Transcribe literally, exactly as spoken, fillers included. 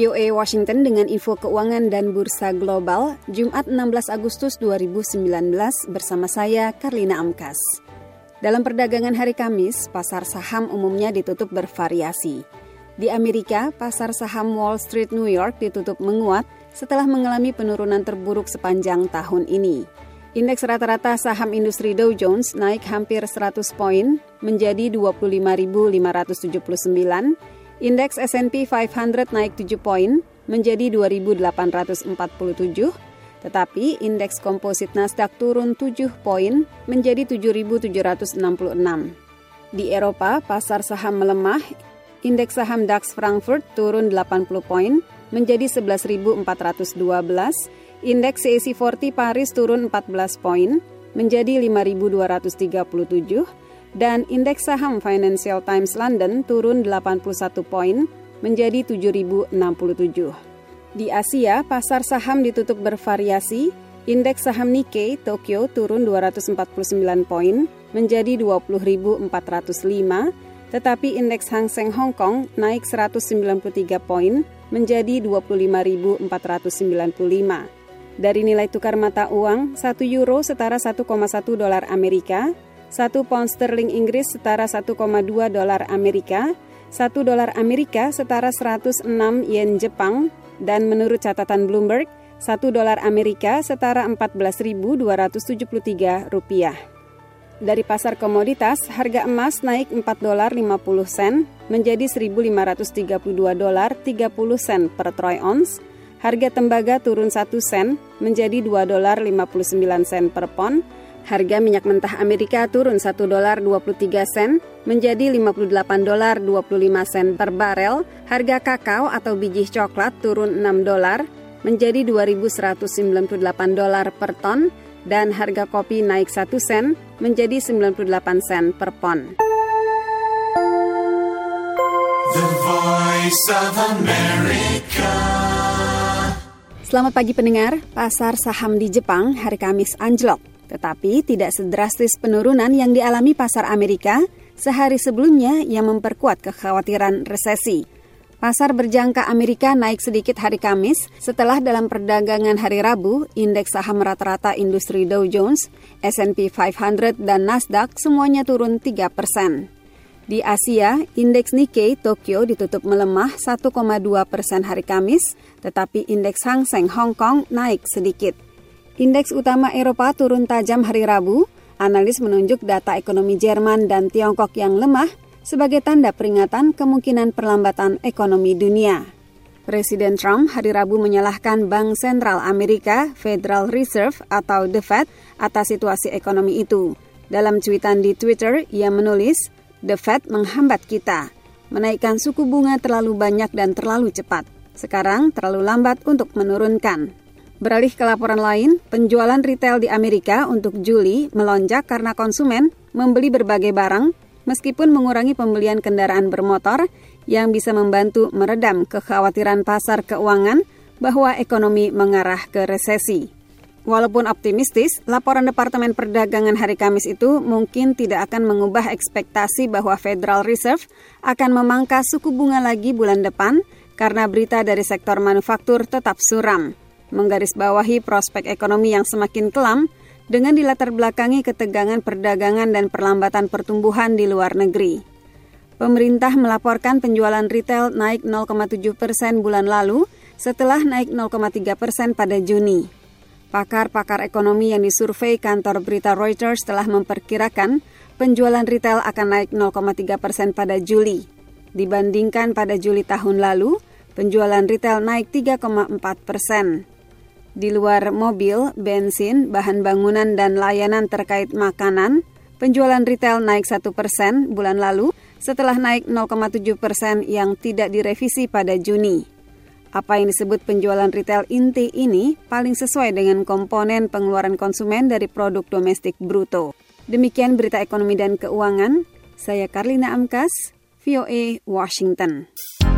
V O A Washington dengan info keuangan dan bursa global, Jumat enam belas Agustus dua ribu sembilan belas bersama saya, Karlina Amkas. Dalam perdagangan hari Kamis, pasar saham umumnya ditutup bervariasi. Di Amerika, pasar saham Wall Street New York ditutup menguat setelah mengalami penurunan terburuk sepanjang tahun ini. Indeks rata-rata saham industri Dow Jones naik hampir seratus poin menjadi dua puluh lima ribu lima ratus tujuh puluh sembilan. Indeks S and P lima ratus naik tujuh poin menjadi dua ribu delapan ratus empat puluh tujuh, tetapi indeks komposit Nasdaq turun tujuh poin menjadi tujuh ribu tujuh ratus enam puluh enam. Di Eropa, pasar saham melemah, indeks saham DAX Frankfurt turun delapan puluh poin menjadi sebelas ribu empat ratus dua belas, indeks C A C empat puluh Paris turun empat belas poin menjadi lima ribu dua ratus tiga puluh tujuh, dan indeks saham Financial Times London turun delapan puluh satu poin menjadi tujuh ribu enam puluh tujuh. Di Asia, pasar saham ditutup bervariasi. Indeks saham Nikkei Tokyo turun dua ratus empat puluh sembilan poin menjadi dua puluh ribu empat ratus lima, tetapi indeks Hang Seng Hong Kong naik seratus sembilan puluh tiga poin menjadi dua puluh lima ribu empat ratus sembilan puluh lima. Dari nilai tukar mata uang, satu euro setara satu koma satu dolar Amerika, satu pound sterling Inggris setara satu koma dua dolar Amerika, satu dolar Amerika setara seratus enam yen Jepang, dan menurut catatan Bloomberg, satu dolar Amerika setara empat belas ribu dua ratus tujuh puluh tiga rupiah. Dari pasar komoditas, harga emas naik empat dolar lima puluh sen menjadi seribu lima ratus tiga puluh dua dolar tiga puluh sen per troy ounce. Harga tembaga turun satu sen menjadi dua dolar lima puluh sembilan sen per pon. Harga minyak mentah Amerika turun satu dolar dua puluh tiga sen menjadi lima puluh delapan dolar dua puluh lima sen per barel. Harga kakao atau biji coklat turun enam dolar menjadi dua ribu seratus sembilan puluh delapan dolar per ton, dan harga kopi naik satu sen menjadi sembilan puluh delapan sen per pon. The Voice of America. Selamat pagi pendengar, pasar saham di Jepang hari Kamis anjlok. Tetapi tidak sedrastis penurunan yang dialami pasar Amerika sehari sebelumnya yang memperkuat kekhawatiran resesi. Pasar berjangka Amerika naik sedikit hari Kamis setelah dalam perdagangan hari Rabu, indeks saham rata-rata industri Dow Jones, S and P lima ratus, dan Nasdaq semuanya turun tiga persen. Di Asia, indeks Nikkei Tokyo ditutup melemah satu koma dua persen hari Kamis, tetapi indeks Hang Seng Hong Kong naik sedikit. Indeks utama Eropa turun tajam hari Rabu. Analis menunjuk data ekonomi Jerman dan Tiongkok yang lemah sebagai tanda peringatan kemungkinan perlambatan ekonomi dunia. Presiden Trump hari Rabu menyalahkan Bank Sentral Amerika, Federal Reserve atau The Fed, atas situasi ekonomi itu. Dalam cuitan di Twitter, ia menulis, "The Fed menghambat kita. Menaikkan suku bunga terlalu banyak dan terlalu cepat. Sekarang terlalu lambat untuk menurunkan." Beralih ke laporan lain, penjualan retail di Amerika untuk Juli melonjak karena konsumen membeli berbagai barang meskipun mengurangi pembelian kendaraan bermotor yang bisa membantu meredam kekhawatiran pasar keuangan bahwa ekonomi mengarah ke resesi. Walaupun optimistis, laporan Departemen Perdagangan hari Kamis itu mungkin tidak akan mengubah ekspektasi bahwa Federal Reserve akan memangkas suku bunga lagi bulan depan karena berita dari sektor manufaktur tetap suram, menggarisbawahi prospek ekonomi yang semakin kelam dengan dilatar belakangi ketegangan perdagangan dan perlambatan pertumbuhan di luar negeri. Pemerintah melaporkan penjualan retail naik nol koma tujuh persen bulan lalu setelah naik nol koma tiga persen pada Juni. Pakar-pakar ekonomi yang disurvei kantor berita Reuters telah memperkirakan penjualan retail akan naik nol koma tiga persen pada Juli. Dibandingkan pada Juli tahun lalu, penjualan retail naik tiga koma empat persen. Di luar mobil, bensin, bahan bangunan, dan layanan terkait makanan, penjualan retail naik satu persen bulan lalu setelah naik nol koma tujuh persen yang tidak direvisi pada Juni. Apa yang disebut penjualan retail inti ini paling sesuai dengan komponen pengeluaran konsumen dari produk domestik bruto. Demikian berita ekonomi dan keuangan. Saya Karlina Amkas, V O A Washington.